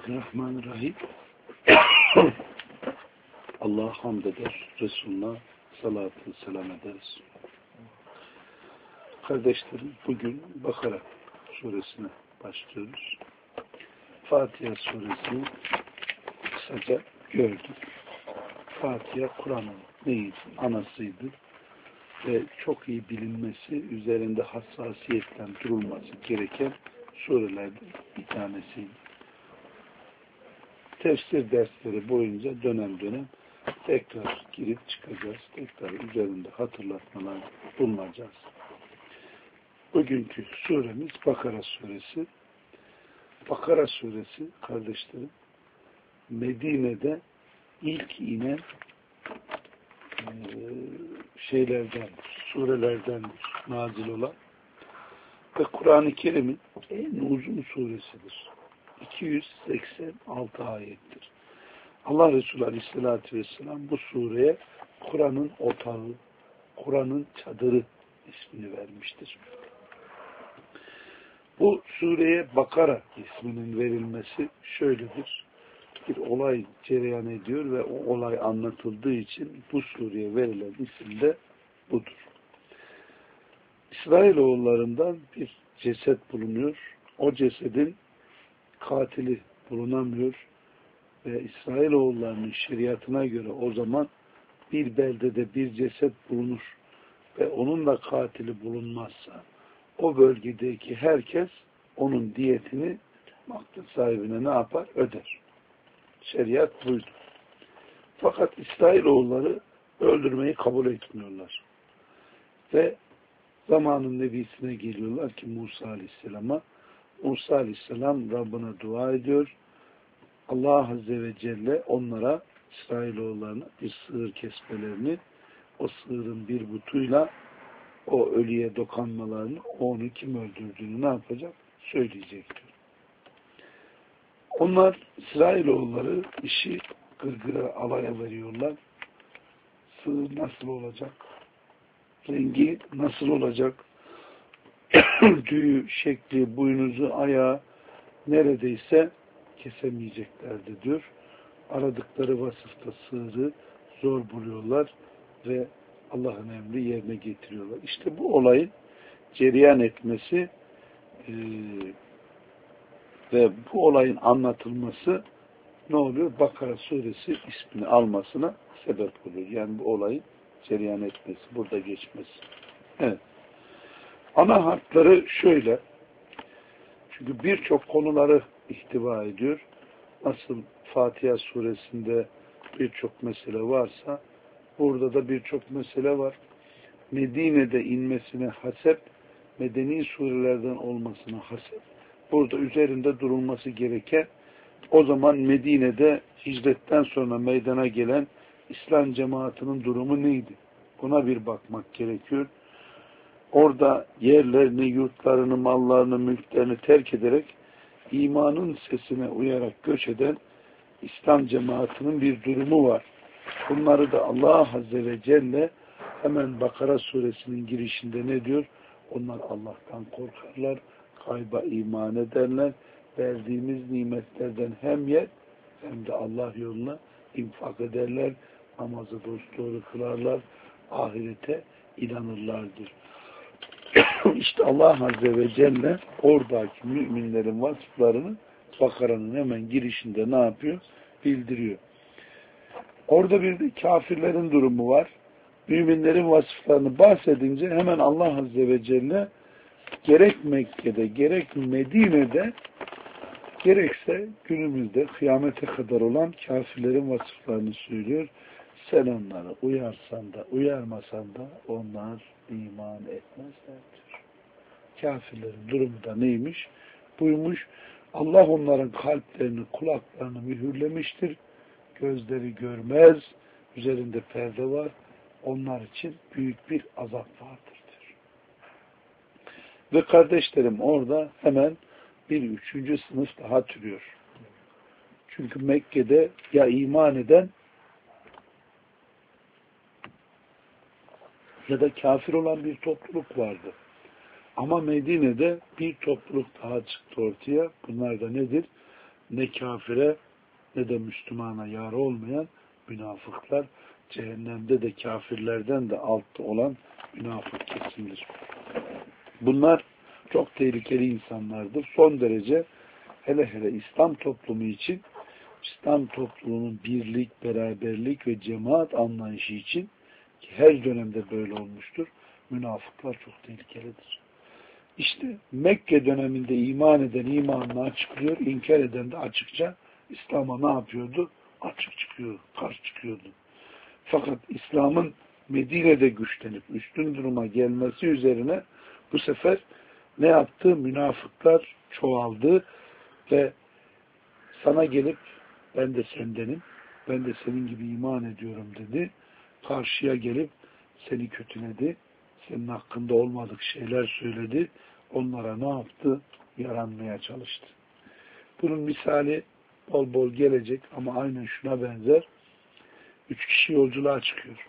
Bismillahirrahmanirrahim. Allah'a hamd eder, Resulullah salatü selam ederiz. Kardeşlerim, bugün Bakara suresine başlıyoruz. Fatiha suresini kısaca gördük. Fatiha Kur'an'ın neydi? Anasıydı. Ve çok iyi bilinmesi, üzerinde hassasiyetle durulması gereken surelerden bir tanesiydi. Tefsir dersleri boyunca dönem dönem tekrar girip çıkacağız. Tekrar üzerinde hatırlatmalar bulunacağız. Bugünkü suremiz Bakara suresi. Bakara suresi kardeşlerim Medine'de ilk inen surelerdendir, nazil olan ve Kur'an-ı Kerim'in en uzun suresidir. 286 ayettir. Allah Resulü Aleyhisselatü Vesselam bu sureye Kur'an'ın otağı, Kur'an'ın çadırı ismini vermiştir. Bu sureye Bakara isminin verilmesi şöyledir. Bir olay cereyan ediyor ve o olay anlatıldığı için bu sureye verilen isim de budur. İsrailoğullarından bir ceset bulunuyor. O cesedin katili bulunamıyor ve İsrailoğullarının şeriatına göre o zaman bir beldede bir ceset bulunur ve onun da katili bulunmazsa o bölgedeki herkes onun diyetini maktul sahibine ne yapar? Öder. Şeriat buydu. Fakat İsrailoğulları öldürmeyi kabul etmiyorlar. Ve zamanın nebisine geliyorlar ki Musa Aleyhisselam'a. Musa Aleyhisselam Rabbine dua ediyor. Allah Azze ve Celle onlara, İsrailoğullarına bir sığır kesmelerini, o sığırın bir butuyla o ölüye dokanmalarını, onu kim öldürdüğünü ne yapacak? Söyleyecektir. Onlar, İsrailoğulları işi gırgıra, alaya veriyorlar. Sığır nasıl olacak? Rengi nasıl olacak? Tüyü, şekli, boynuzu, ayağı neredeyse kesemeyeceklerdi diyor. Aradıkları vasıfta sığırı zor buluyorlar ve Allah'ın emri yerine getiriyorlar. İşte bu olayın cereyan etmesi ve bu olayın anlatılması ne oluyor? Bakara suresi ismini almasına sebep oluyor. Yani bu olayın cereyan etmesi, burada geçmesi. Evet. Ana hatları şöyle. Çünkü birçok konuları ihtiva ediyor. Nasıl Fatiha suresinde birçok mesele varsa burada da birçok mesele var. Medine'de inmesine hasep, medeni surelerden olmasına hasep, burada üzerinde durulması gereken, o zaman Medine'de hicretten sonra meydana gelen İslam cemaatinin durumu neydi? Buna bir bakmak gerekiyor. Orada yerlerini, yurtlarını, mallarını, mülklerini terk ederek imanın sesine uyarak göç eden İslam cemaatinin bir durumu var. Bunları da Allah Azze ve Celle hemen Bakara suresinin girişinde ne diyor? Onlar Allah'tan korkarlar, gayba iman ederler, verdiğimiz nimetlerden hem yer hem de Allah yoluna infak ederler, namazı dosdoğru kılarlar, ahirete inanırlardır. İşte Allah Azze ve Celle oradaki müminlerin vasıflarını Bakara'nın hemen girişinde ne yapıyor? Bildiriyor. Orada bir de kafirlerin durumu var. Müminlerin vasıflarını bahsedince hemen Allah Azze ve Celle gerek Mekke'de, gerek Medine'de, gerekse günümüzde kıyamete kadar olan kafirlerin vasıflarını söylüyor. Sen onları uyarsan da uyarmasan da onlar iman etmezlerdir. Kafirlerin durumu da neymiş? Buymuş. Allah onların kalplerini, kulaklarını mühürlemiştir. Gözleri görmez. Üzerinde perde var. Onlar için büyük bir azap vardır. Ve kardeşlerim orada hemen bir üçüncü sınıf daha türüyor. Çünkü Mekke'de ya iman eden ya da kafir olan bir topluluk vardı. Ama Medine'de bir topluluk daha çıktı ortaya. Bunlar da nedir? ne kafire ne de Müslümana yar olmayan münafıklar, cehennemde de kafirlerden de altta olan münafık kesimdir. Bunlar çok tehlikeli insanlardır. Son derece hele hele İslam toplumu için, İslam toplumunun birlik, beraberlik ve cemaat anlayışı için, ki her dönemde böyle olmuştur, münafıklar çok tehlikelidir. İşte Mekke döneminde iman eden imanını açıklıyor, inkar eden de açıkça İslam'a ne yapıyordu? Açık çıkıyor, karşı çıkıyordu. Fakat İslam'ın Medine'de güçlenip üstün duruma gelmesi üzerine bu sefer ne yaptı? Münafıklar çoğaldı ve sana gelip ben de sendenim, ben de senin gibi iman ediyorum dedi. Karşıya gelip seni kötüledi, senin hakkında olmadık şeyler söyledi. Onlara ne yaptı? Yaranmaya çalıştı. Bunun misali bol bol gelecek ama aynen şuna benzer. 3 kişi yolculuğa çıkıyor.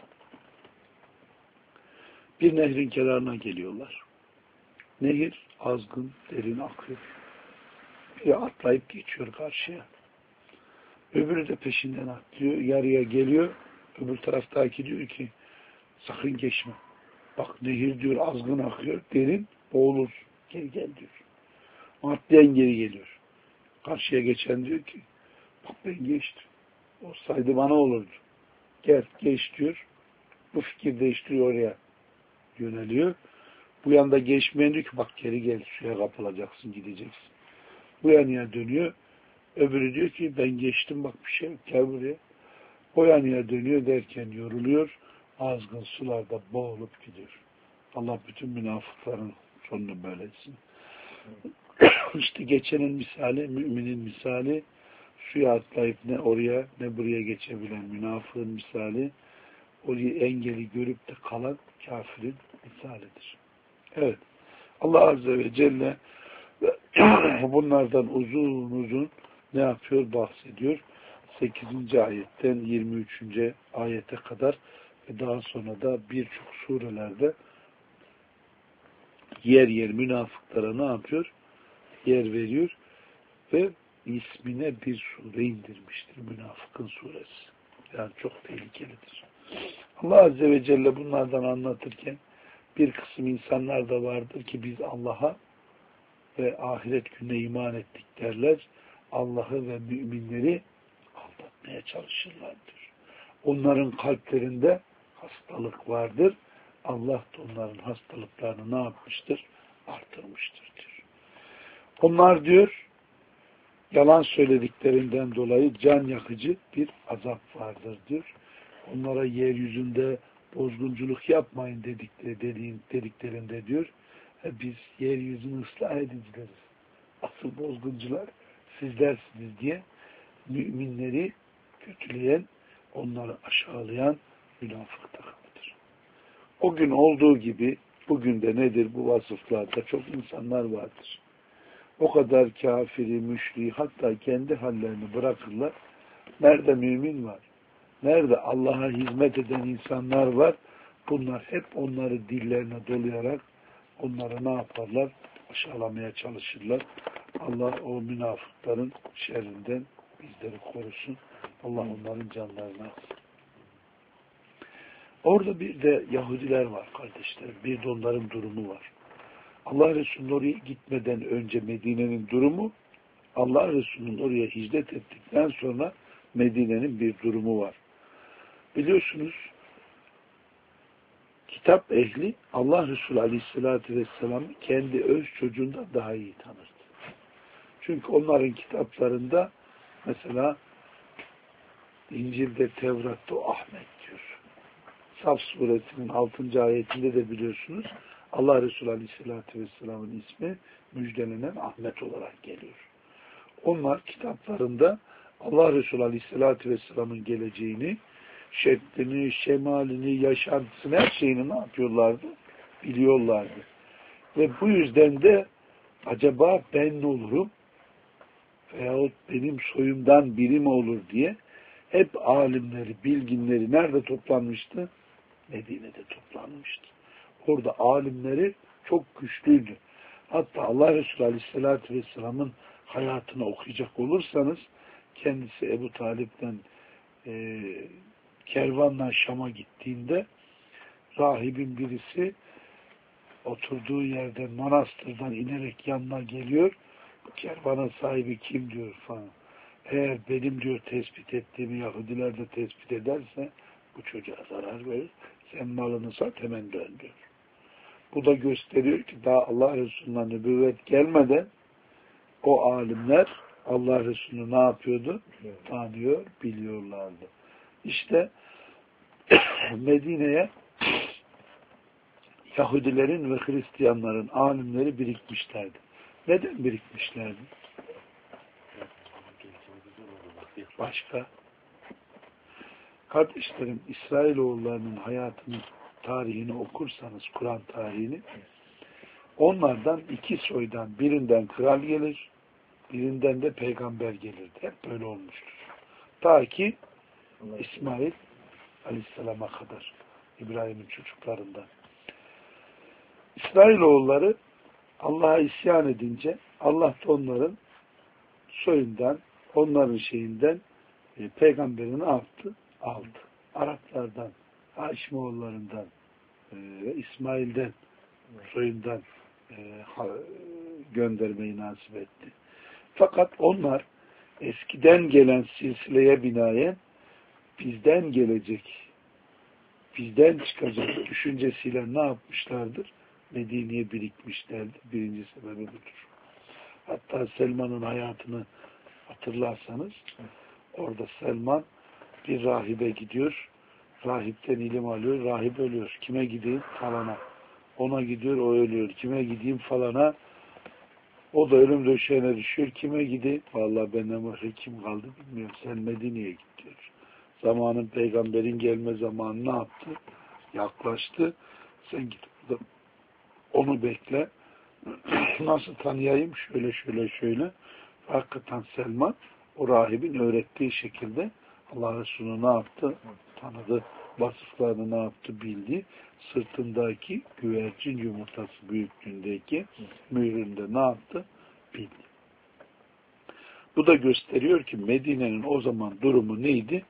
Bir nehrin kenarına geliyorlar. Nehir azgın, derin akıyor. Biri atlayıp geçiyor karşıya. Öbürü de peşinden atlıyor, yarıya geliyor. Öbür taraftaki diyor ki sakın geçme. Bak nehir diyor azgın akıyor, derin, boğulur. Geri gel diyor. Atlayan geri geliyor. Karşıya geçen diyor ki bak ben geçtim. Olsaydı bana olurdu. Gel geç diyor. Bu fikir değiştiriyor, oraya yöneliyor. Bu yanda geçmeyen diyor ki bak geri gel, suya kapılacaksın, gideceksin. Bu yanıya dönüyor. Öbürü diyor ki ben geçtim, bak bir şey yok, gel buraya. O yanıya dönüyor derken yoruluyor. Azgın sularda boğulup gidiyor. Allah bütün münafıkların sonunu böyle etsin. İşte geçenin misali, müminin misali, suya atlayıp ne oraya ne buraya geçebilen münafığın misali, orayı engeli görüp de kalan kafirin misalidir. Evet. Allah Azze ve Celle bunlardan uzun uzun ne yapıyor? Bahsediyor. 8. ayetten 23. ayete kadar ve daha sonra da birçok surelerde yer yer münafıklara ne yapıyor? Yer veriyor ve ismine bir sure indirmiştir. Münafıkın suresi. Yani çok tehlikelidir. Allah Azze ve Celle bunlardan anlatırken bir kısım insanlar da vardır ki biz Allah'a ve ahiret gününe iman ettik derler. Allah'ı ve müminleri aldatmaya çalışırlardır. Onların kalplerinde hastalık vardır. Allah da onların hastalıklarını ne yapmıştır? Artırmıştır diyor. Onlar diyor yalan söylediklerinden dolayı can yakıcı bir azap vardır diyor. Onlara yeryüzünde bozgunculuk yapmayın dediklerinde diyor. Biz yeryüzünü ıslah edicileriz. Asıl bozguncular sizlersiniz diye müminleri kötüleyen, onları aşağılayan münafık takımıdır. O gün olduğu gibi bugün de nedir bu vasıflarda çok insanlar vardır. O kadar kafiri, müşriği hatta kendi hallerini bırakırlar. Nerede mümin var? Nerede Allah'a hizmet eden insanlar var? Bunlar hep onları dillerine dolayarak onları ne yaparlar? Aşağılamaya çalışırlar. Allah o münafıkların şerrinden bizleri korusun. Allah onların canlarını alsın. Orada bir de Yahudiler var kardeşler. Bir de onların durumu var. Allah Resulü'nün oraya gitmeden önce Medine'nin durumu, Allah Resulü'nün oraya hicret ettikten sonra Medine'nin bir durumu var. Biliyorsunuz kitap ehli Allah Resulü Aleyhisselatü Vesselam'ı kendi öz çocuğundan daha iyi tanırdı. Çünkü onların kitaplarında mesela İncil'de, Tevrat'ta o Ahmet diyor. Saf suresinin 6. ayetinde de biliyorsunuz Allah Resulü Aleyhisselatü Vesselam'ın ismi müjdelenen Ahmet olarak geliyor. Onlar kitaplarında Allah Resulü Aleyhisselatü Vesselam'ın geleceğini, şeklini, şemalini, yaşantısını, her şeyini ne yapıyorlardı? Biliyorlardı. Ve bu yüzden de acaba ben ne olurum? Veyahut benim soyumdan biri mi olur diye hep alimleri, bilginleri nerede toplanmıştı? Medine'de toplanmıştı. Orada alimleri çok güçlüydü. Hatta Allah Resulü Aleyhisselatü Vesselam'ın hayatını okuyacak olursanız kendisi Ebu Talip'ten kervanla Şam'a gittiğinde rahibin birisi oturduğu yerden, manastırdan inerek yanına geliyor. Kervanın sahibi kim diyor falan. Eğer benim diyor tespit ettiğimi Yahudiler de tespit ederse bu çocuğa zarar verir. Sen malını sat hemen dön diyor. Bu da gösteriyor ki daha Allah Resulü'ne nübüvvet gelmeden o alimler Allah Resulü'nü ne yapıyordu? Tanıyor, biliyorlardı. İşte Medine'ye Yahudilerin ve Hristiyanların alimleri birikmişlerdi. Neden birikmişlerdi? Başka? Kardeşlerim, İsrailoğullarının hayatını, tarihini okursanız, Kur'an tarihini, onlardan iki soydan birinden kral gelir, birinden de peygamber gelirdi. Hep böyle olmuştur. Ta ki İsmail Aleyhisselam'a kadar, İbrahim'in çocuklarından. İsrailoğulları Allah'a isyan edince Allah da onların soyundan, onların şeyinden peygamberini aldı. Araplardan, Haşimoğullarından ve İsmail'den soyundan göndermeyi nasip etti. Fakat onlar eskiden gelen silsileye binaen bizden gelecek, bizden çıkacak düşüncesiyle ne yapmışlardır? Medine'ye birikmişlerdir. Birinci sebebi budur. Hatta Selman'ın hayatını hatırlarsanız orada Selman bir rahibe gidiyor. Rahipten ilim alıyor. Rahip ölüyor. Kime gideyim? Falana. Ona gidiyor. O ölüyor. Kime gideyim? Falana. O da ölüm döşeğine düşüyor. Kime gideyim? Vallahi benden başka kim kaldı bilmiyorum. Sen Medine'ye git diyor. Zamanın peygamberin gelme zamanı ne yaptı? Yaklaştı. Sen git burada onu bekle. Nasıl tanıyayım? Şöyle şöyle şöyle. Hakikaten Selman o rahibin öğrettiği şekilde Allah Resulü ne yaptı? Tanıdı. Vasıflarını ne yaptı? Bildi. Sırtındaki güvercin yumurtası büyüklüğündeki mühründe ne yaptı? Bildi. Bu da gösteriyor ki Medine'nin o zaman durumu neydi?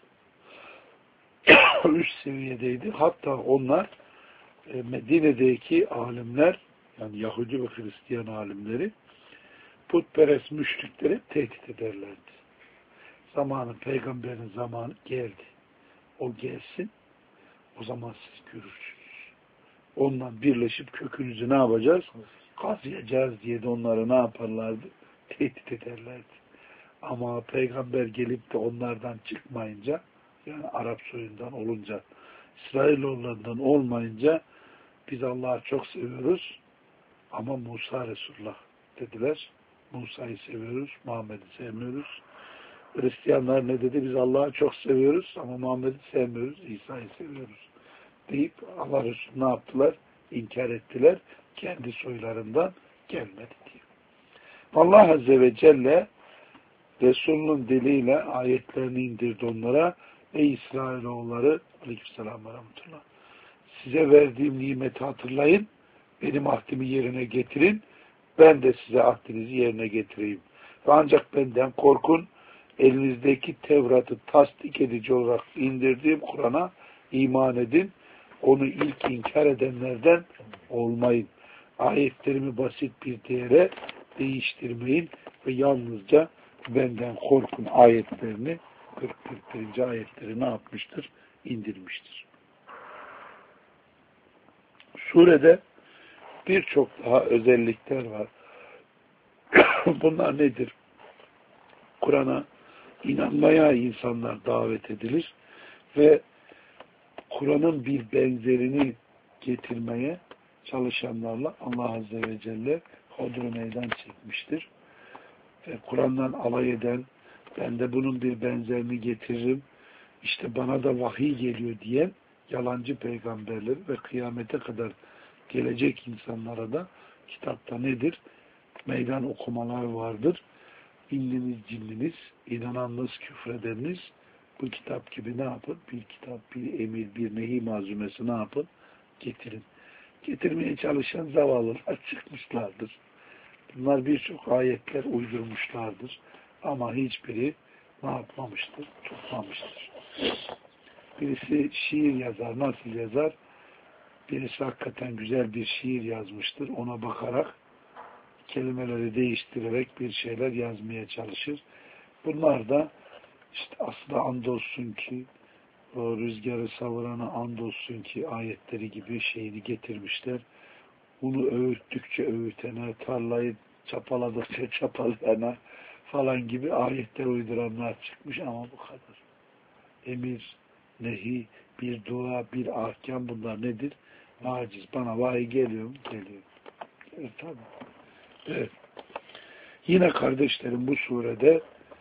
Üst seviyedeydi. Hatta onlar Medine'deki alimler, yani Yahudi ve Hristiyan alimleri putperest müşrikleri tehdit ederlerdi. Peygamberin zamanı geldi. O gelsin, o zaman siz görürsünüz. Ondan birleşip kökünüzü ne yapacağız? Kazıyacağız diye de onları ne yaparlardı? Tehdit ederlerdi. Ama peygamber gelip de onlardan çıkmayınca, yani Arap soyundan olunca, İsrailoğullarından olmayınca biz Allah'ı çok seviyoruz ama Musa Resulullah dediler. Musa'yı seviyoruz, Muhammed'i sevmiyoruz. Hristiyanlar ne dedi? Biz Allah'ı çok seviyoruz ama Muhammed'i sevmiyoruz, İsa'yı seviyoruz deyip Allah Resulü ne yaptılar? İnkar ettiler. Kendi soylarından gelmedi diye. Allah Azze ve Celle Resulünün diliyle ayetlerini indirdi onlara. Ey İsrailoğulları, aleykümselam ve rahmetullah, size verdiğim nimeti hatırlayın, benim ahdimi yerine getirin, ben de size ahdinizi yerine getireyim. Ve ancak benden korkun, elinizdeki Tevrat'ı tasdik edici olarak indirdiğim Kur'an'a iman edin, onu ilk inkar edenlerden olmayın. Ayetlerimi basit bir değere değiştirmeyin ve yalnızca benden korkun ayetlerini 40-41. ayetleri ne yapmıştır? İndirmiştir. Surede birçok daha özellikler var. Bunlar nedir? Kur'an'a inanmaya insanlar davet edilir ve Kur'an'ın bir benzerini getirmeye çalışanlarla Allah Azze ve Celle hodru meydan çekmiştir. Ve Kur'an'dan alay eden, ben de bunun bir benzerini getiririm, işte bana da vahiy geliyor diyen yalancı peygamberler ve kıyamete kadar gelecek insanlara da kitapta nedir? Meydan okumalar vardır. İnliniz, cinliniz, inananınız, küfredeniniz bu kitap gibi ne yapın? Bir kitap, bir emir, bir nehi malzumesi ne yapın? Getirin. Getirmeye çalışan zavallılar çıkmışlardır. Bunlar birçok ayetler uydurmuşlardır. Ama hiçbiri ne yapmamıştır? Tutmamıştır. Birisi şiir yazar. Nasıl yazar? Birisi hakikaten güzel bir şiir yazmıştır. Ona bakarak kelimeleri değiştirerek bir şeyler yazmaya çalışır. Bunlar da işte aslında andolsun ki o rüzgarı savurana andolsun ki ayetleri gibi şeyini getirmişler. Bunu öğüttükçe öğütene, tarlayı çapaladıkça çapalayana falan gibi ayetler uyduranlar çıkmış ama bu kadar. Emir, nehi, bir dua, bir ahkam bunlar nedir? Aciz. Bana vahiy geliyor mu? Geliyor. Evet, tabii. Evet. Yine kardeşlerim bu surede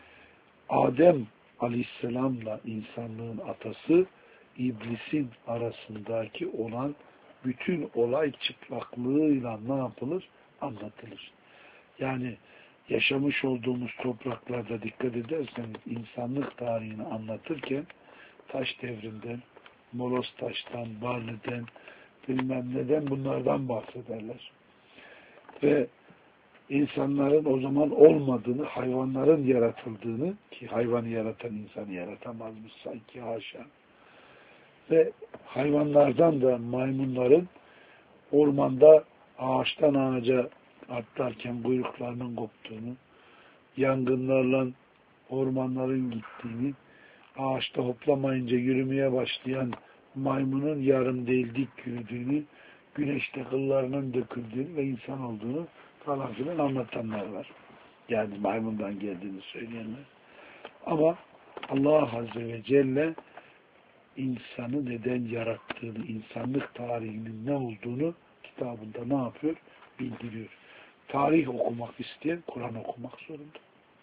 Adem Aleyhisselam'la insanlığın atası iblisin arasındaki olan bütün olay çıplaklığıyla ne yapılır? Anlatılır. Yani yaşamış olduğumuz topraklarda dikkat ederseniz insanlık tarihini anlatırken taş devrinden, molos taştan, barliden, bilmem neden bunlardan bahsederler. Ve insanların o zaman olmadığını, hayvanların yaratıldığını, ki hayvanı yaratan insanı yaratamazmış sanki, haşa. Ve hayvanlardan da maymunların ormanda ağaçtan ağaca atlarken kuyruklarının koptuğunu, yangınlarla ormanların gittiğini, ağaçta hoplamayınca yürümeye başlayan maymunun yarım değil dik yürüdüğünü, güneşte kıllarının döküldüğünü ve insan olduğunu falan filan anlatanlar var. Yani maymundan geldiğini söyleyenler. Ama Allah Azze ve Celle insanı neden yarattığını, insanlık tarihinin ne olduğunu kitabında ne yapıyor? Bildiriyor. Tarih okumak isteyen Kur'an okumak zorunda.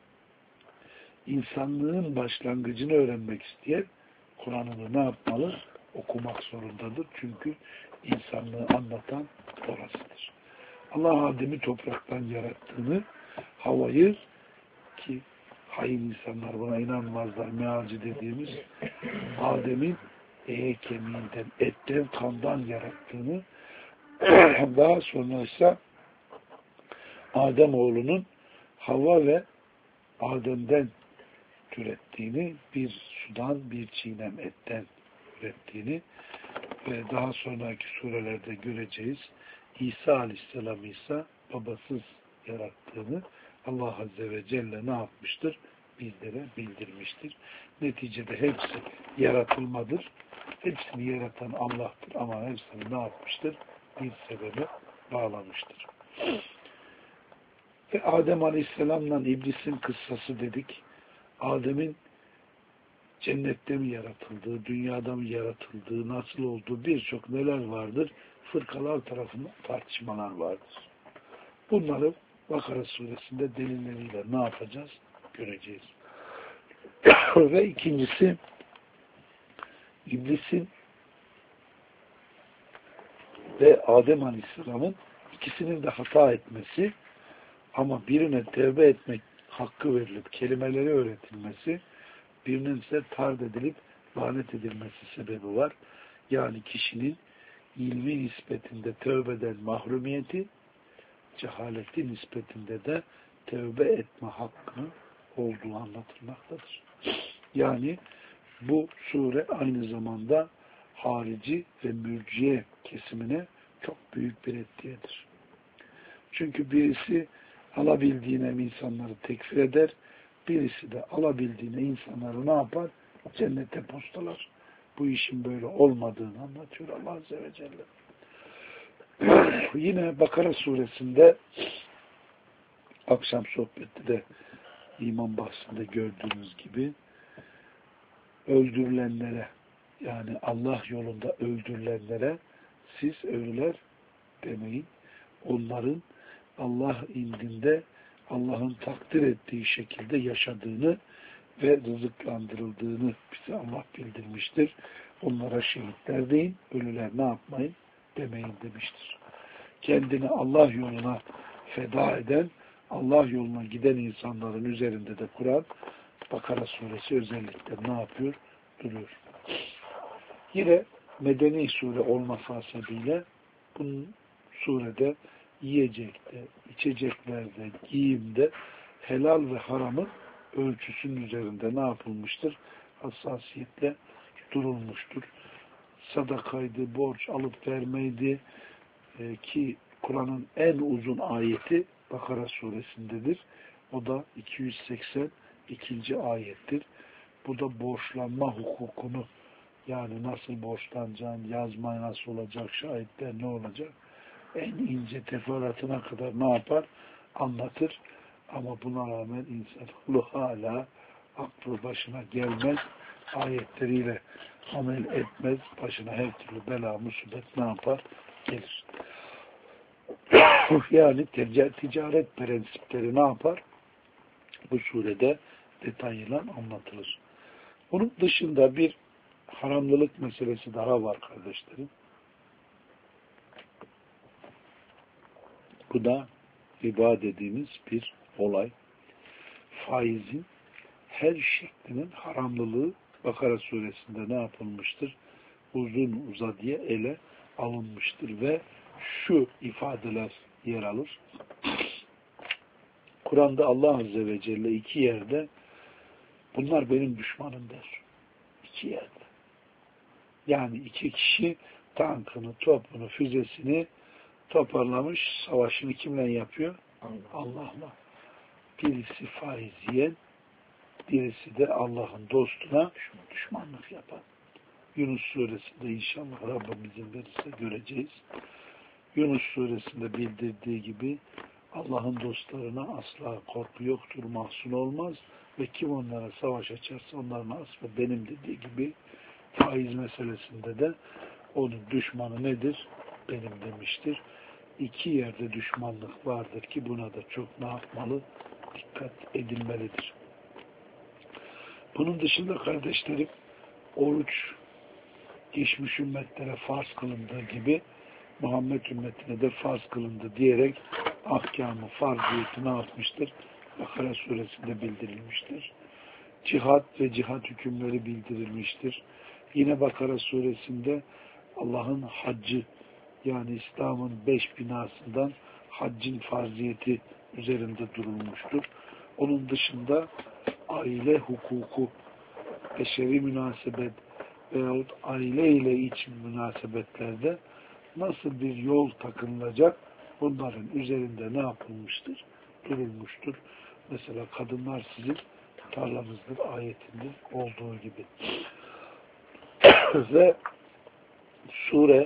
İnsanlığın başlangıcını öğrenmek isteyen Kur'an'ını ne yapmalı? Okumak zorundadır. Çünkü insanlığı anlatan orasıdır. Allah Adem'i topraktan yarattığını, havayı, ki hain insanlar buna inanmazlar, mealci dediğimiz Adem'in kemiğinden, etten, kandan yarattığını, daha sonra ise Adem oğlunun Havva ve Adem'den türettiğini, bir sudan, bir çiğnem etten ürettiğini ve daha sonraki surelerde göreceğiz. İsa Aleyhisselam ise babasız yarattığını Allah Azze ve Celle ne yapmıştır? Bizlere bildirmiştir. Neticede hepsi yaratılmadır. Hepsini yaratan Allah'tır ama hepsini ne yapmıştır? Bir sebebe bağlamıştır. Ve Adem Aleyhisselam'la İblis'in kıssası dedik. Adem'in cennette mi yaratıldığı, dünyada mı yaratıldığı, nasıl olduğu birçok neler vardır? Fırkalar tarafından tartışmalar vardır. Bunları Bakara suresinde delilleriyle ne yapacağız? Göreceğiz. Ve ikincisi İblis'in ve Adem Aleyhisselam'ın ikisinin de hata etmesi ama birine tevbe etmek hakkı verilip kelimeleri öğretilmesi, birinin ise tard edilip lanet edilmesi sebebi var. Yani kişinin ilmi nispetinde tövbeden mahrumiyeti, cehaleti nispetinde de tövbe etme hakkı olduğu anlatılmaktadır. Yani bu sure aynı zamanda harici ve mürciye kesimine çok büyük bir etkiyedir. Çünkü birisi alabildiğine insanları tekfir eder, birisi de alabildiğine insanları ne yapar? Cennete postalar. Bu işin böyle olmadığını anlatıyor Allah Azze ve Celle. Yine Bakara suresinde akşam sohbette de iman bahsinde gördüğünüz gibi öldürülenlere, yani Allah yolunda öldürülenlere siz ölüler demeyin. Onların Allah indinde Allah'ın takdir ettiği şekilde yaşadığını ve rızıklandırıldığını bize Allah bildirmiştir. Onlara şehitler deyin, ölüler ne yapmayın demeyin demiştir. Kendini Allah yoluna feda eden, Allah yoluna giden insanların üzerinde de Kur'an, Bakara suresi özellikle ne yapıyor? Duruyor. Yine medeni sure olması hasebiyle bunun surede yiyecekte, içeceklerde, giyimde helal ve haramın ölçüsünün üzerinde ne yapılmıştır? Hassasiyetle durulmuştur. Sadakaydı, borç alıp vermeydi ki Kur'an'ın en uzun ayeti Bakara suresindedir. O da 282. ayettir. Bu da borçlanma hukukunu, yani nasıl borçlanacağın, yazma nasıl olacak, şahitler ne olacak, en ince teferruatına kadar ne yapar? Anlatır. Ama buna rağmen insanoğlu hala aklı başına gelmez, ayetleriyle amel etmez, başına her türlü bela, musibet ne yapar? Gelir. Yani ticaret prensipleri ne yapar? Bu surede detayıyla anlatılır. Bunun dışında bir haramlılık meselesi daha var kardeşlerim. Bu da riba dediğimiz bir olay. Faizin her şeklinin haramlılığı Bakara suresinde ne yapılmıştır? Uzun uzadıya ele alınmıştır ve şu ifadeler yer alır. Kur'an'da Allah Azze ve Celle iki yerde bunlar benim düşmanım der. İki yerde. Yani iki kişi tankını, topunu, füzesini toparlamış, savaşını kimle yapıyor? Allah'la. Birisi faiz yiyen, birisi de Allah'ın dostuna düşmanlık yapan. Yunus suresinde inşallah Rabbim izin verirse göreceğiz. Yunus suresinde bildirdiği gibi Allah'ın dostlarına asla korku yoktur, mahzun olmaz ve kim onlara savaş açarsa onların aslı benim dediği gibi faiz meselesinde de onun düşmanı nedir? Benim demiştir. İki yerde düşmanlık vardır ki buna da çok ne yapmalı? Dikkat edilmelidir. Bunun dışında kardeşlerim, oruç geçmiş ümmetlere farz kılındığı gibi Muhammed ümmetine de farz kılındı diyerek ahkamı, farziyeti ne yapmıştır? Bakara suresinde bildirilmiştir. Cihat ve cihat hükümleri bildirilmiştir. Yine Bakara suresinde Allah'ın haccı, yani İslam'ın 5 binasından haccın farziyeti üzerinde durulmuştur. Onun dışında aile hukuku, beşeri münasebet veyahut aile ile iç münasebetlerde nasıl bir yol takınılacak, bunların üzerinde ne yapılmıştır? Durulmuştur. Mesela kadınlar sizin tarlanızdır ayetinde olduğu gibi. Ve sure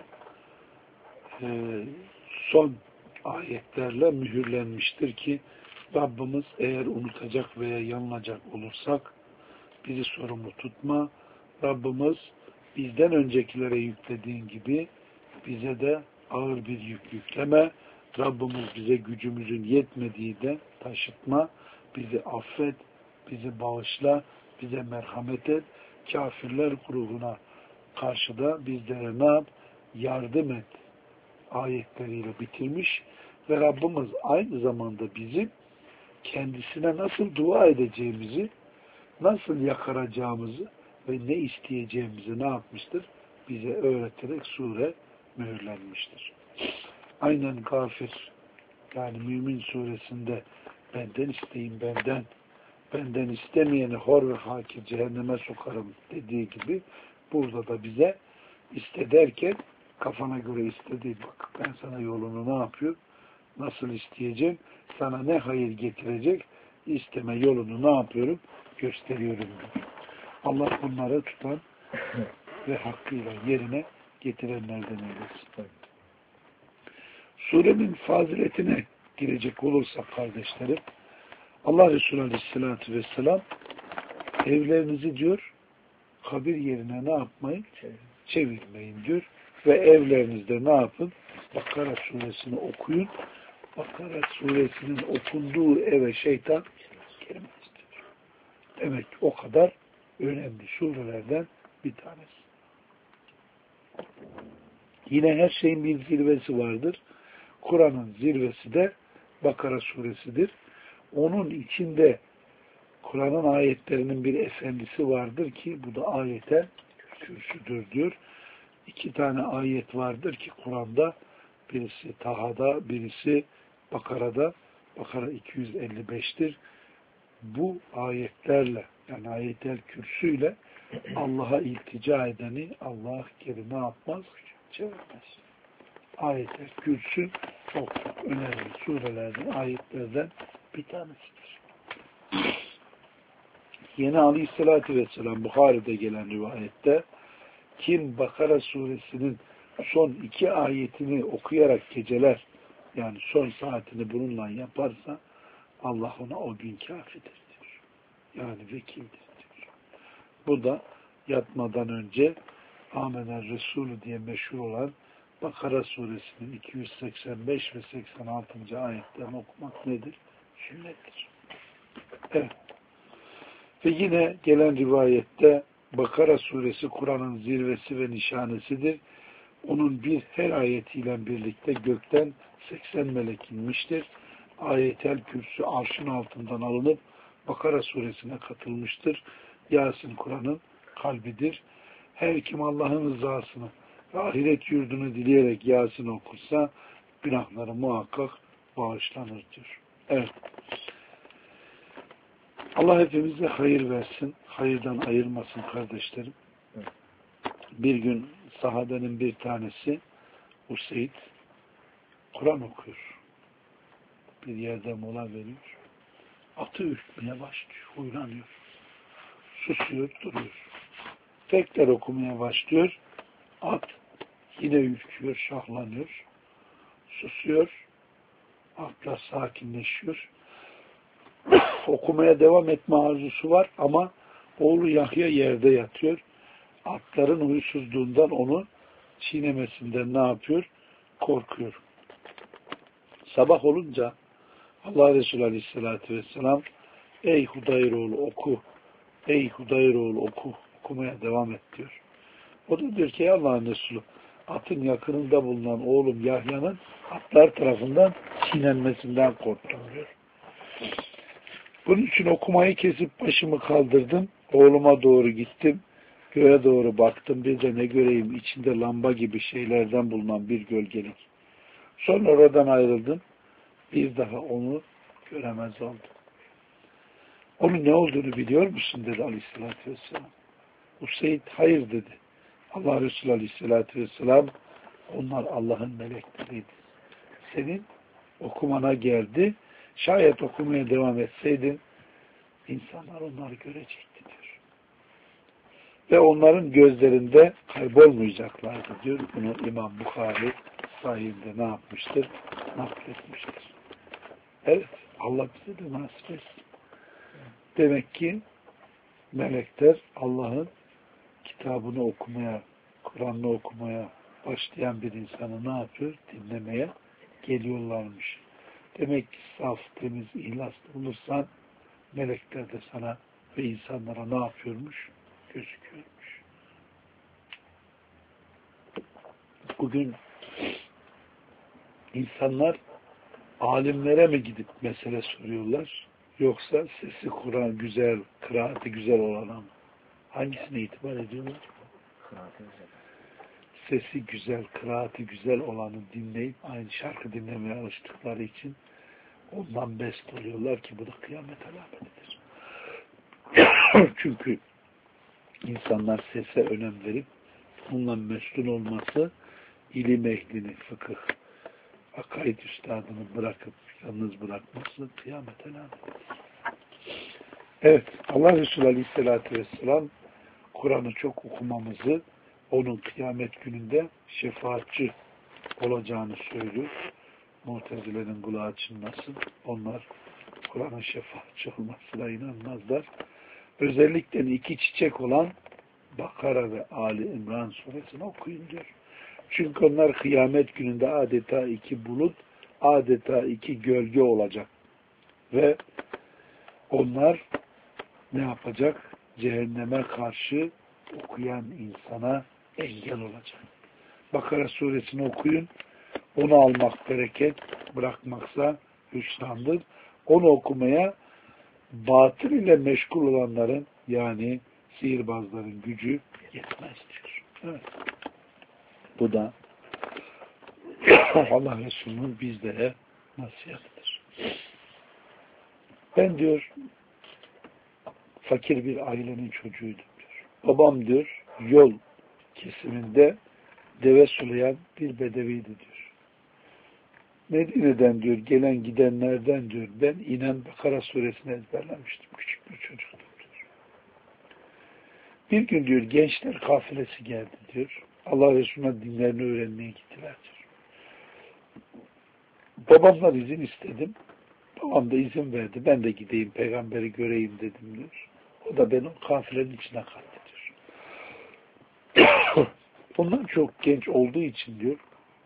son ayetlerle mühürlenmiştir ki Rabbimiz eğer unutacak veya yanılacak olursak bizi sorumlu tutma. Rabbimiz bizden öncekilere yüklediğin gibi bize de ağır bir yük yükleme. Rabbimiz bize gücümüzün yetmediği de taşıtma. Bizi affet, bizi bağışla, bize merhamet et. Kafirler grubuna karşı da bizlere ne yap? Yardım et ayetleriyle bitirmiş ve Rabbimiz aynı zamanda bizim kendisine nasıl dua edeceğimizi, nasıl yakaracağımızı ve ne isteyeceğimizi ne yapmıştır? Bize öğreterek sure mühürlenmiştir. Aynen Gafir, yani Mümin suresinde benden isteyin benden istemeyeni hor ve hakir cehenneme sokarım dediği gibi burada da bize iste derken kafana göre istediği bak ben sana yolunu ne yapıyorum? Nasıl isteyeceğim? Sana ne hayır getirecek? İsteme yolunu ne yapıyorum? Gösteriyorum diyor. Allah bunları tutan ve hakkıyla yerine getirenlerden eylesin. Surenin faziletine girecek olursak kardeşlerim, Allah Resulü Aleyhisselatü Vesselam evlerinizi diyor kabir yerine ne yapmayın? Çevirmeyin diyor. Ve evlerinizde ne yapın? Bakara suresini okuyun. Bakara suresinin okunduğu eve şeytan girmez diyor. Demek ki o kadar önemli surelerden bir tanesi. Yine her şeyin bir zirvesi vardır. Kur'an'ın zirvesi de Bakara suresidir. Onun içinde Kur'an'ın ayetlerinin bir efendisi vardır ki bu da ayetel kürsüdür diyor. 2 tane ayet vardır ki Kur'an'da birisi Taha'da, birisi Bakara'da. Bakara 255'tir. Bu ayetlerle, yani ayet-el kürsüyle Allah'a iltica edeni Allah geri ne yapmaz? Çevirmez. Ayet-el kürsü çok önemli surelerden, ayetlerden bir tanesidir. Yine Aleyhisselatü Vesselam Buhari'de gelen rivayette kim Bakara suresinin son 2 ayetini okuyarak geceler, yani son saatini bununla yaparsa Allah ona o gün kafidir diyor. Yani vekildir diyor. Bu da yatmadan önce Amener Resulü diye meşhur olan Bakara suresinin 285 ve 86. ayetlerini okumak nedir? Sünnettir. Evet. Ve yine gelen rivayette Bakara suresi Kur'an'ın zirvesi ve nişanesidir. Onun her ayetiyle birlikte gökten 80 melek inmiştir. Ayet-el Kürsü arşın altından alınıp Bakara suresine katılmıştır. Yasin Kur'an'ın kalbidir. Her kim Allah'ın rızasını ve ahiret yurdunu dileyerek Yasin okursa günahları muhakkak bağışlanır diyor. Evet. Allah hepimize hayır versin, hayırdan ayırmasın kardeşlerim. Bir gün sahabenin bir tanesi Useyd Kur'an okuyor. Bir yerde mola veriyor. Atı ürkmeye başlıyor, huylanıyor. Susuyor, duruyor. Tekrar okumaya başlıyor. At yine ürküyor, şahlanıyor. Susuyor. Atlar sakinleşiyor. Okumaya devam etme arzusu var ama oğlu Yahya yerde yatıyor. Atların huysuzluğundan onu çiğnemesinden ne yapıyor? Korkuyor. Sabah olunca Allah Resulü Aleyhisselatü Vesselam ey Hudayroğlu oku, ey Hudayroğlu oku, okumaya devam et diyor. O da diyor ki Allah'ın Resulü atın yakınında bulunan oğlum Yahya'nın atlar tarafından çiğnenmesinden korktum diyor. Bunun için okumayı kesip başımı kaldırdım. Oğluma doğru gittim. Göğe doğru baktım. Bir de ne göreyim içinde lamba gibi şeylerden bulunan bir gölgelik. Sonra oradan ayrıldım. Bir daha onu göremez oldum. Onun ne olduğunu biliyor musun dedi Aleyhisselatü Vesselam. Useyd hayır dedi. Allah Resulü Aleyhisselatü Vesselam onlar Allah'ın melekleriydi. Senin okumana geldi. Şayet okumaya devam etseydin insanlar onları görecekti diyor. Ve onların gözlerinde kaybolmayacaklardı diyor. Bunu İmam Bukhari sahihinde ne yapmıştır? Nakletmiştir. Evet, Allah bize de nasip etsin. Demek ki melekler Allah'ın kitabını okumaya, Kur'an'ı okumaya başlayan bir insanı ne yapıyor? Dinlemeye geliyorlarmış. Demek ki saf, temiz, ihlaslı olursan melekler de sana ve insanlara ne yapıyormuş? Gözüküyormuş. Bugün insanlar alimlere mi gidip mesele soruyorlar? Yoksa sesi Kur'an güzel, kıraati güzel olana mı? Hangisine itibar ediyorlar? Sesi güzel, kıraati güzel olanı dinleyip aynı şarkı dinlemeye alıştıkları için ondan best oluyorlar ki bu da kıyamet alametidir. Çünkü insanlar sese önem verip bununla meşgul olması ilim ehlini, fıkıh, akaid üstadını bırakıp yalnız bırakması kıyamet alametidir. Evet, Allah Resulü Aleyhisselatü Vesselam Kur'an'ı çok okumamızı onun kıyamet gününde şefaatçi olacağını söylüyor. Mu'tezilerin kulağı açılmasın. Onlar Kur'an'ın şefaatçi olmasına inanmazlar. Özellikle 2 çiçek olan Bakara ve Ali İmran suresini okuyun diyor. Çünkü onlar kıyamet gününde adeta 2 bulut, adeta 2 gölge olacak. Ve onlar ne yapacak? Cehenneme karşı okuyan insana engel olacak. Bakara suresini okuyun. Onu almak bereket, bırakmaksa hüsrandır. Onu okumaya batıl ile meşgul olanların yani sihirbazların gücü yetmez diyor. Evet. Bu da Allah Resulü'nün bizlere nasihatıdır. Ben diyor fakir bir ailenin çocuğuydum diyor. Babam diyor yol kesiminde deve sulayan bir bedeviydi diyor. Medine'den diyor gelen gidenlerden diyor ben inen Bakara suresini ezberlemiştim. Küçük bir çocuktum diyor. Bir gün diyor gençler kafilesi geldi diyor. Allah Resulü'ne dinlerini öğrenmeye gittiler diyor. Babamdan izin istedim. Babam da izin verdi. Ben de gideyim peygamberi göreyim dedim diyor. O da beni kafilenin içine kattı diyor. Bunlar çok genç olduğu için diyor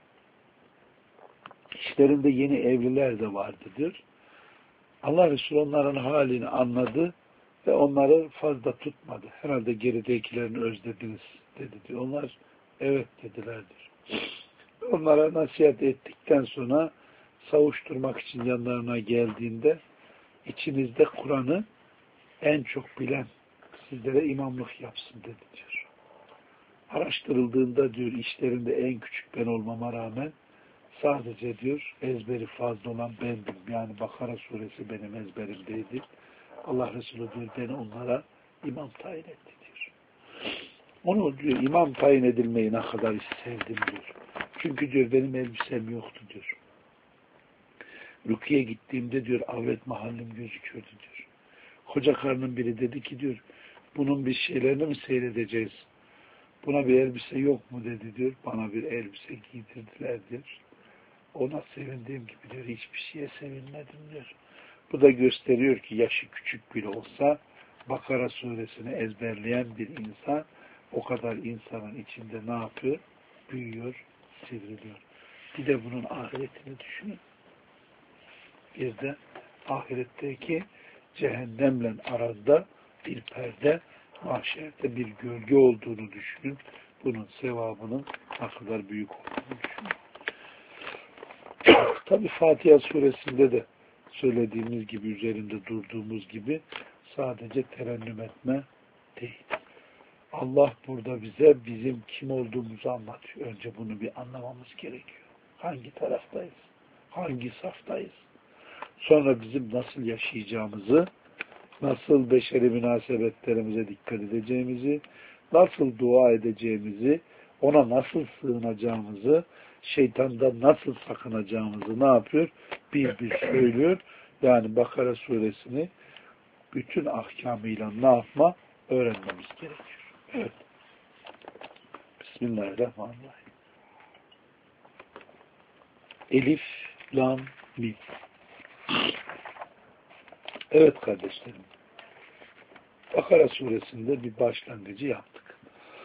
İşlerinde yeni evliler de vardı diyor. Allah Resulü onların halini anladı ve onları fazla tutmadı. Herhalde geridekilerini özlediniz dedi diyor. Onlar evet dediler diyor. Onlara nasihat ettikten sonra savuşturmak için yanlarına geldiğinde içinizde Kur'an'ı en çok bilen sizlere imamlık yapsın dedi diyor. Araştırıldığında diyor işlerinde en küçük ben olmama rağmen sadece diyor ezberi fazla olan bendim. Yani Bakara suresi benim ezberimdeydi. Allah Resulü diyor beni onlara imam tayin etti diyor. Onu diyor imam tayin edilmeyi ne kadar sevdim diyor. Çünkü diyor benim elbisem yoktu diyor. Rukiye gittiğimde diyor avret mahallim gözüküyordu diyor. Koca karının biri dedi ki diyor bunun bir şeylerini mi seyredeceğiz? Buna bir elbise yok mu dedi diyor. Bana bir elbise giydirdiler diyor. Ona sevindiğim gibi diyor hiçbir şeye sevinmedim diyor. Bu da gösteriyor ki yaşı küçük bile olsa Bakara suresini ezberleyen bir insan o kadar insanın içinde ne yapıyor? Büyüyor, sivriliyor. Bir de bunun ahiretini düşünün. Bir de ahiretteki cehennemle arada bir perde, mahşerde bir gölge olduğunu düşünün. Bunun sevabının ne kadar büyük olduğunu düşünün. Tabi Fatiha suresinde de söylediğimiz gibi, üzerinde durduğumuz gibi sadece terennüm etme değil. Allah burada bize bizim kim olduğumuzu anlatıyor. Önce bunu bir anlamamız gerekiyor. Hangi taraftayız? Hangi saftayız? Sonra bizim nasıl yaşayacağımızı, nasıl beşeri münasebetlerimize dikkat edeceğimizi, nasıl dua edeceğimizi, ona nasıl sığınacağımızı, şeytandan nasıl sakınacağımızı ne yapıyor? Bir söylüyor. Yani Bakara suresini bütün ahkamıyla ne yapma? Öğrenmemiz gerekiyor. Evet. Bismillahirrahmanirrahim. Elif, Lam, Mim. Evet kardeşlerim. Bakara suresinde bir başlangıcı yaptık.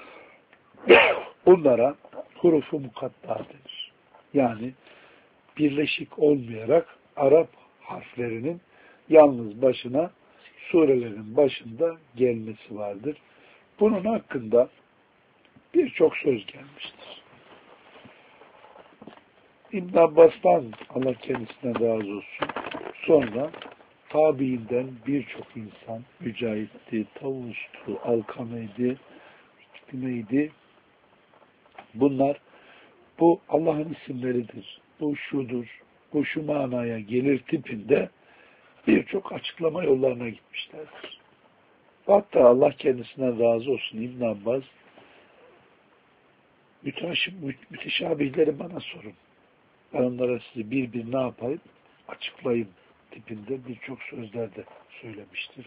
Bunlara hurufu mukatta denir. Yani birleşik olmayarak Arap harflerinin yalnız başına surelerin başında gelmesi vardır. Bunun hakkında birçok söz gelmiştir. İbn Abbas'tan Allah kendisine razı olsun. Sonra tabiinden birçok insan Mücahit'ti, Tavus'tu, Alkame'ydi, neydi? Bunlar bu Allah'ın isimleridir. Bu şudur, bu şu manaya gelir tipinde birçok açıklama yollarına gitmişlerdir. Hatta Allah kendisine razı olsun İbn Abbas müteşabihleri bana sorun. Ben onlara sizi bir ne yapayım? Açıklayayım tipinde birçok sözler de söylemiştir.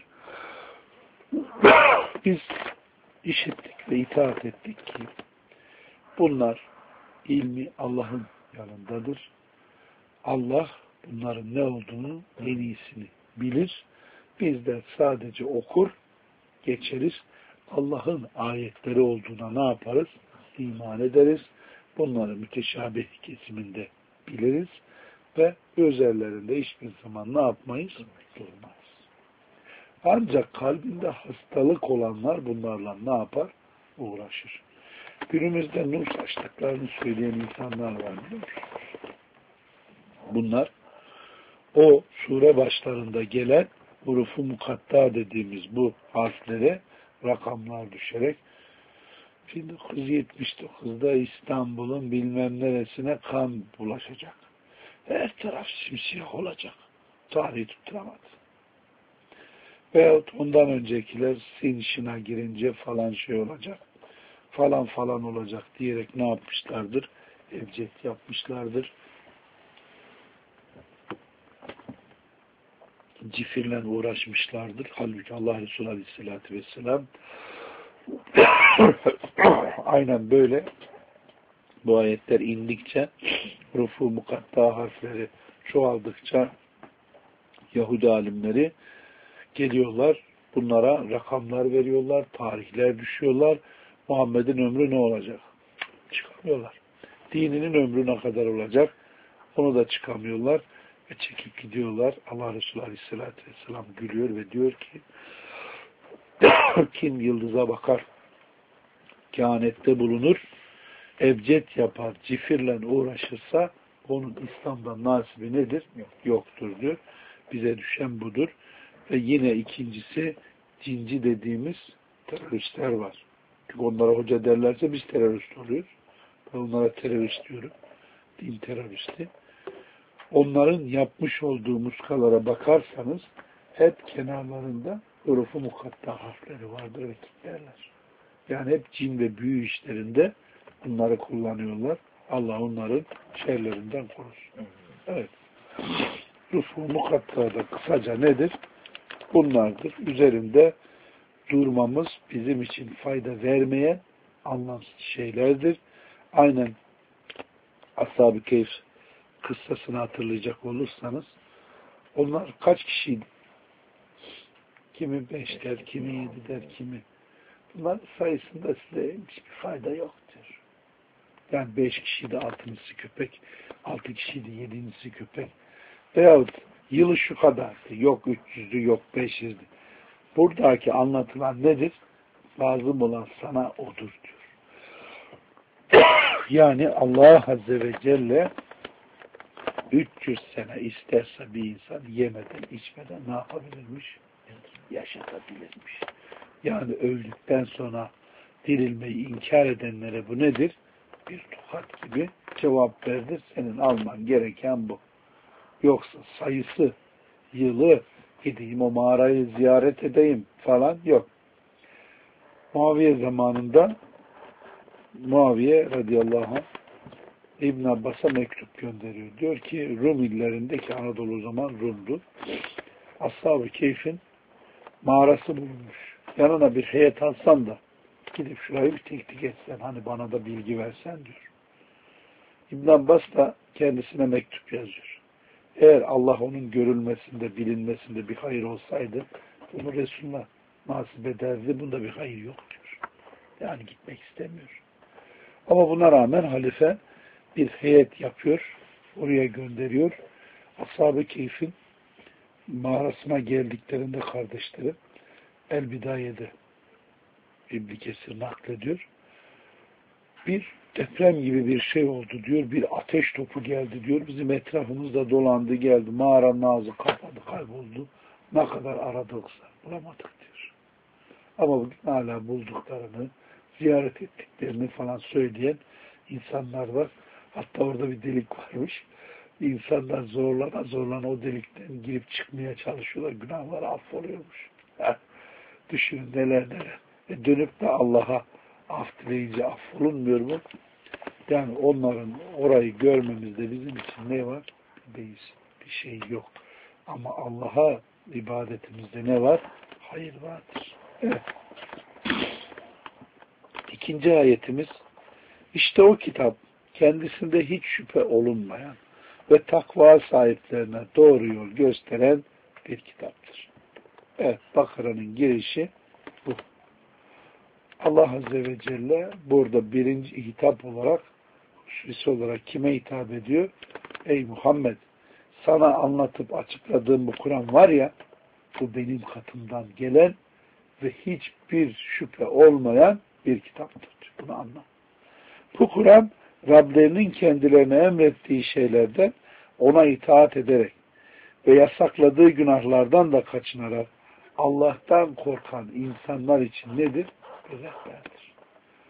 Biz işittik ve itaat ettik ki bunlar ilmi Allah'ın yanındadır. Allah bunların ne olduğunu en iyisini bilir. Biz de sadece okur, geçeriz. Allah'ın ayetleri olduğuna ne yaparız? İman ederiz. Bunları müteşabih kesiminde biliriz ve üzerlerinde hiçbir zaman ne yapmayız? Durmayız. Ancak kalbinde hastalık olanlar bunlarla ne yapar? Uğraşır. Günümüzde nur saçtıklarını söyleyen insanlar var biliyor musunuz? Bunlar o sure başlarında gelen hurufu mukatta dediğimiz bu harflere rakamlar düşerek 1979'da İstanbul'un bilmem neresine kan bulaşacak. Her taraf simsiyah olacak. Tarihi tutturamadı. Veyahut ondan öncekiler Sinşin'a girince falan şey olacak. Falan falan olacak diyerek ne yapmışlardır? Ebced yapmışlardır. Cifirle uğraşmışlardır. Halbuki Allah Resulü Aleyhisselatü Vesselam aynen böyle bu ayetler indikçe rufu mukatta harfleri çoğaldıkça Yahudi alimleri geliyorlar. Bunlara rakamlar veriyorlar. Tarihler düşüyorlar. Muhammed'in ömrü ne olacak? Çıkamıyorlar. Dininin ömrü ne kadar olacak? Onu da çıkamıyorlar. Ve çekip gidiyorlar. Allah Resulü Aleyhisselatü Vesselam gülüyor ve diyor ki kim yıldıza bakar, kehanette bulunur, ebced yapar, cifirle uğraşırsa onun İslam'dan nasibi nedir? Yoktur diyor. Bize düşen budur. Ve yine ikincisi cinci dediğimiz teröristler var. Çünkü onlara hoca derlerse biz terörist oluyoruz. Ben onlara terörist diyorum. Din teröristi. Onların yapmış olduğu muskalara bakarsanız hep kenarlarında hurufu mukatta harfleri vardır ve kitlerler. Yani hep cin ve büyü işlerinde bunları kullanıyorlar. Allah onların şerlerinden korusun. Evet. Hurufu mukatta da kısaca nedir? Bunlardır. Üzerinde durmamız bizim için fayda vermeyen anlamsız şeylerdir. Aynen Ashab-ı Kehf kıssasını hatırlayacak olursanız onlar kaç kişiydi? Kimi 5 der, kimi 7 der, kimi. Bunların sayısında size hiçbir fayda yoktur. Yani 5 kişiydi, 6'ncısı köpek, 6 kişiydi, 7'ncisi köpek. Veyahut yılı şu kadardı, yok 300'dü, yok 500'dü. Buradaki anlatılan nedir? Lazım olan sana odur diyor. Yani Allah Azze ve Celle 300 sene isterse bir insan yemeden, içmeden ne yapabilirmiş? Yaşatabilirmiş. Yani öldükten sonra dirilmeyi inkar edenlere bu nedir? Bir tokat gibi cevap verdir. Senin alman gereken bu. Yoksa sayısı, yılı, gideyim o mağarayı ziyaret edeyim falan yok. Muaviye zamanında Muaviye radıyallahu anh İbn Abbas'a mektup gönderiyor. Diyor ki Rum illerindeki Anadolu o zaman Rum'du. Ashab-ı Keyf'in mağarası bulunmuş. Yanına bir heyet alsan da gidip şurayı bir teknik etsen, hani bana da bilgi versen diyor. İbn Abbas da kendisine mektup yazıyor. Eğer Allah onun görülmesinde, bilinmesinde bir hayır olsaydı bunu Resulullah nasip ederdi. Bunda bir hayır yok diyor. Yani gitmek istemiyor. Ama buna rağmen halife bir heyet yapıyor. Oraya gönderiyor. Ashab-ı Keyf'in mağarasına geldiklerinde kardeşleri El-Bidaye'de İbn Kesir naklediyor. Bir deprem gibi bir şey oldu diyor. Bir ateş topu geldi diyor. Bizim etrafımızda dolandı geldi. Mağaranın ağzı kapadı, kayboldu. Ne kadar aradıksa bulamadık diyor. Ama bugün hala bulduklarını, ziyaret ettiklerini falan söyleyen insanlar var. Hatta orada bir delik varmış. İnsanlar zorlana o delikten girip çıkmaya çalışıyorlar. Günahları affoluyormuş. Düşünün neler neler. Dönüp de Allah'a af dileyince affolunmuyor mu? Yani onların orayı görmemizde bizim için ne var? Bir şey yok. Ama Allah'a ibadetimizde ne var? Hayır vardır. Evet. İkinci ayetimiz işte o kitap kendisinde hiç şüphe olunmayan ve takva sahiplerine doğru yol gösteren bir kitaptır. Evet, Bakara'nın girişi bu. Allah Azze ve Celle burada birinci hitap olarak, hususi olarak kime hitap ediyor? Ey Muhammed, sana anlatıp açıkladığım bu Kur'an var ya, bu benim katımdan gelen ve hiçbir şüphe olmayan bir kitaptır. Bunu anla. Bu Kur'an, Rablerinin kendilerine emrettiği şeylerden ona itaat ederek ve yasakladığı günahlardan da kaçınarak Allah'tan korkan insanlar için nedir? Bir rehberdir.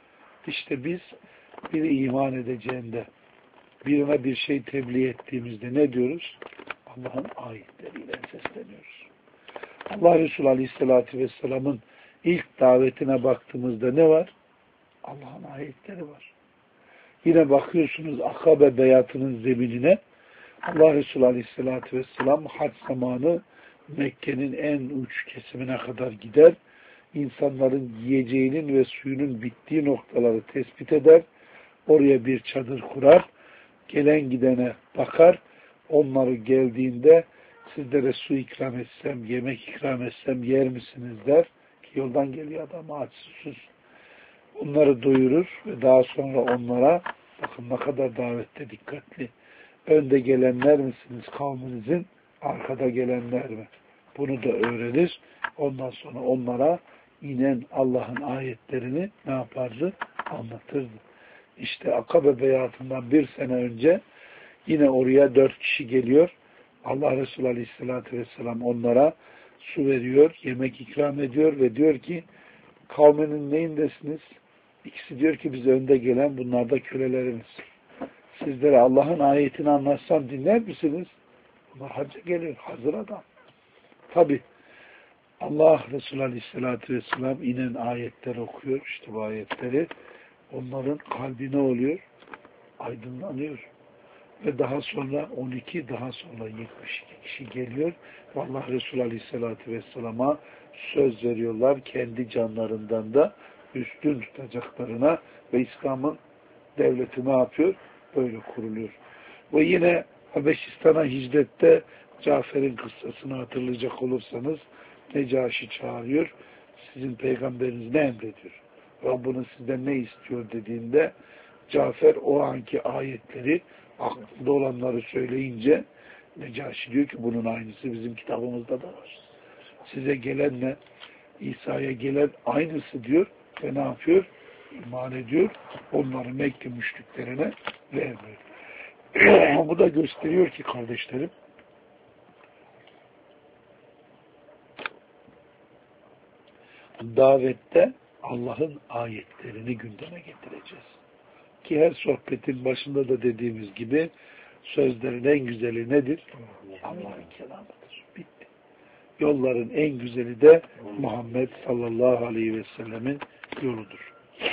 İşte biz biri iman edeceğinde, birine bir şey tebliğ ettiğimizde ne diyoruz? Allah'ın ayetleriyle sesleniyoruz. Allah Resulü Aleyhisselatü Vesselam'ın ilk davetine baktığımızda ne var? Allah'ın ayetleri var. Yine bakıyorsunuz Akabe beyatının zeminine Allah Resulü Aleyhisselatü Vesselam hac zamanı Mekke'nin en uç kesimine kadar gider. İnsanların yiyeceğinin ve suyunun bittiği noktaları tespit eder. Oraya bir çadır kurar. Gelen gidene bakar. Onları geldiğinde sizlere su ikram etsem, yemek ikram etsem yer misiniz der. Ki yoldan geliyor adam aç, susuz. Onları doyurur ve daha sonra onlara bakın ne kadar davette dikkatli. Önde gelenler misiniz kavminizin, arkada gelenler mi? Bunu da öğrenir. Ondan sonra onlara inen Allah'ın ayetlerini ne yapardı? Anlatırdı. İşte Akabe beyatından bir sene önce yine oraya 4 kişi geliyor. Allah Resulü Aleyhisselatü Vesselam onlara su veriyor, yemek ikram ediyor ve diyor ki kavminin neyindesiniz? İkisi diyor ki biz önde gelen bunlar da kölelerimiz. Sizlere Allah'ın ayetini anlatsam dinler misiniz? Bunlar hacca geliyor. Hazır adam. Tabi Allah Resulü Aleyhisselatü Vesselam inen ayetleri okuyor. İşte bu ayetleri onların kalbine oluyor. Aydınlanıyor. Ve daha sonra 12, daha sonra 72 kişi geliyor. Ve Allah Resulü Aleyhisselatü Vesselam'a söz veriyorlar. Kendi canlarından da üstün tutacaklarına ve İslam'ın devleti ne yapıyor? Böyle kuruluyor. Ve yine Habeşistan'a hicrette Cafer'in kıssasını hatırlayacak olursanız Necaşi çağırıyor. Sizin peygamberiniz ne emrediyor? Rabbiniz sizden ne istiyor dediğinde Cafer o anki ayetleri aklında olanları söyleyince Necaşi diyor ki bunun aynısı bizim kitabımızda da var. Size gelenle İsa'ya gelen aynısı diyor ve ne yapıyor? İman ediyor. Onları Mekke müşriklerine vermiyor. Bu da gösteriyor ki kardeşlerim davette Allah'ın ayetlerini gündeme getireceğiz. Ki her sohbetin başında da dediğimiz gibi sözlerin en güzeli nedir? Allah'ın kelamıdır. Bitti. Yolların en güzeli de Muhammed sallallahu aleyhi ve sellemin yoludur.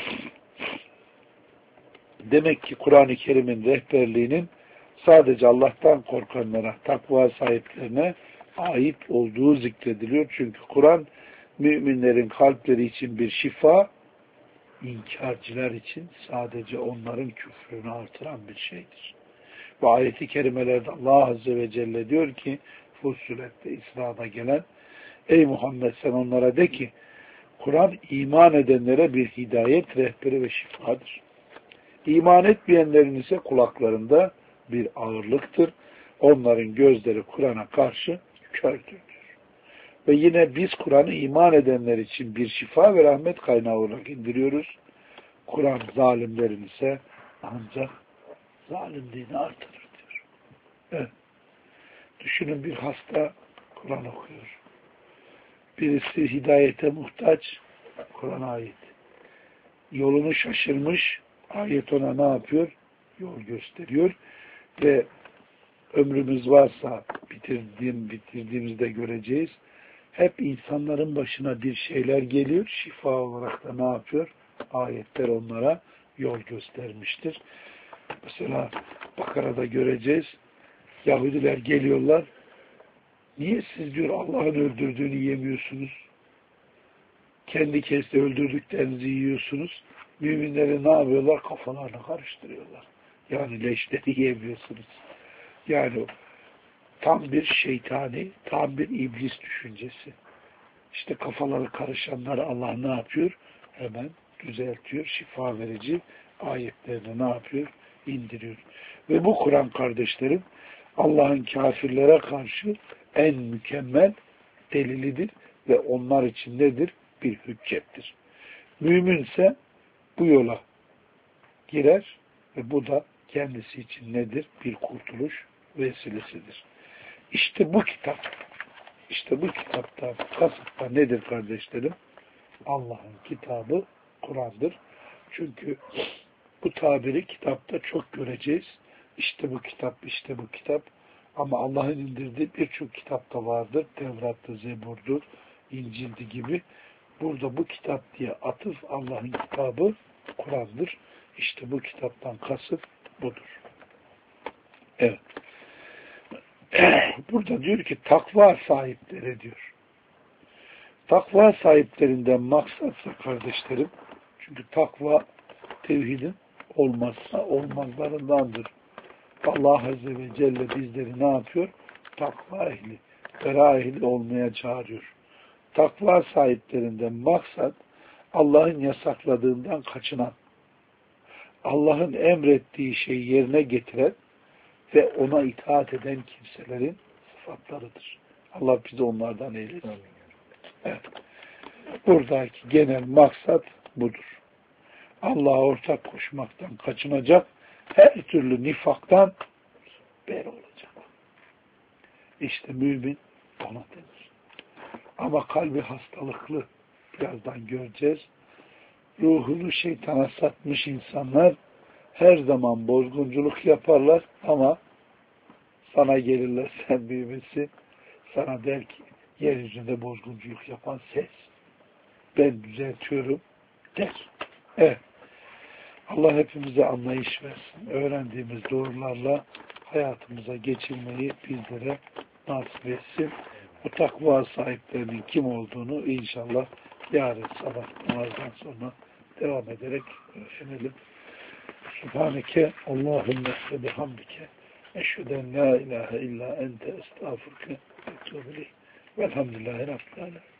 Demek ki Kur'an-ı Kerim'in rehberliğinin sadece Allah'tan korkanlara, takva sahiplerine ait olduğu zikrediliyor. Çünkü Kur'an müminlerin kalpleri için bir şifa, inkarcılar için sadece onların küfrünü artıran bir şeydir. Bu ayeti kerimelerde Allah Azze ve Celle diyor ki Fussilet'te İsra'da gelen ey Muhammed sen onlara de ki Kur'an iman edenlere bir hidayet rehberi ve şifadır. İman etmeyenlerin ise kulaklarında bir ağırlıktır. Onların gözleri Kur'an'a karşı kördür. Ve yine biz Kur'an'ı iman edenler için bir şifa ve rahmet kaynağı olarak indiriyoruz. Kur'an zalimlerin ise ancak zalimliğini artırır diyor. Evet. Düşünün bir hasta Kur'an okuyor. Birisi hidayete muhtaç, Kur'an ayet. Yolunu şaşırmış, ayet ona ne yapıyor? Yol gösteriyor. Ve ömrümüz varsa bitirdiğimizde göreceğiz. Hep insanların başına bir şeyler geliyor. Şifa olarak da ne yapıyor? Ayetler onlara yol göstermiştir. Mesela Bakara'da göreceğiz. Yahudiler geliyorlar. Niye siz diyor Allah'ın öldürdüğünü yemiyorsunuz? Kendi kesti öldürdüklerinizi yiyorsunuz. Müminleri ne yapıyorlar? Kafalarını karıştırıyorlar. Yani leşleri yemiyorsunuz. Yani tam bir şeytani, tam bir iblis düşüncesi. İşte kafaları karışanları Allah ne yapıyor? Hemen düzeltiyor, şifa verici ayetlerini ne yapıyor? İndiriyor. Ve bu Kur'an kardeşlerim Allah'ın kafirlere karşı en mükemmel delilidir ve onlar için nedir? Bir hüccettir. Müminse bu yola girer ve bu da kendisi için nedir? Bir kurtuluş vesilesidir. İşte bu kitapta kasıt da nedir kardeşlerim? Allah'ın kitabı Kur'an'dır. Çünkü bu tabiri kitapta çok göreceğiz. İşte bu kitap, işte bu kitap. Ama Allah'ın indirdiği birçok kitapta vardır. Tevrat'ta, Zebur'dur, İncil'di gibi. Burada bu kitap diye atıf Allah'ın kitabı Kur'an'dır. İşte bu kitaptan kasıt budur. Evet. Burada diyor ki takva sahipleri diyor. Takva sahiplerinden maksatsa kardeşlerim, çünkü takva tevhidin olmazsa olmazlarındandır. Allah Azze ve Celle bizleri ne yapıyor? Takva ehli, vera ehli olmaya çağırıyor. Takva sahiplerinden maksat Allah'ın yasakladığından kaçınan, Allah'ın emrettiği şeyi yerine getiren ve ona itaat eden kimselerin sıfatlarıdır. Allah bizi onlardan eylesin. Evet. Buradaki genel maksat budur. Allah'a ortak koşmaktan kaçınacak, her türlü nifaktan beri olacak. İşte mümin ona denir. Ama kalbi hastalıklı, birazdan göreceğiz. Ruhunu şeytana satmış insanlar her zaman bozgunculuk yaparlar ama sana gelirler, sen müminsin, sana der ki yeryüzünde bozgunculuk yapan ses. Ben düzeltiyorum der. Evet. Allah hepimize anlayış versin. Öğrendiğimiz doğrularla hayatımıza geçirmeyi bizlere nasip etsin. Bu takva sahiplerinin kim olduğunu inşallah yarın sabah namazdan sonra devam ederek öğrenelim. Subhaneke Allahümme ve bihamdike eşheden la ilahe illa ente estağfurke ve etûbü ileyh. Velhamdülillahi Rabbil âlemin.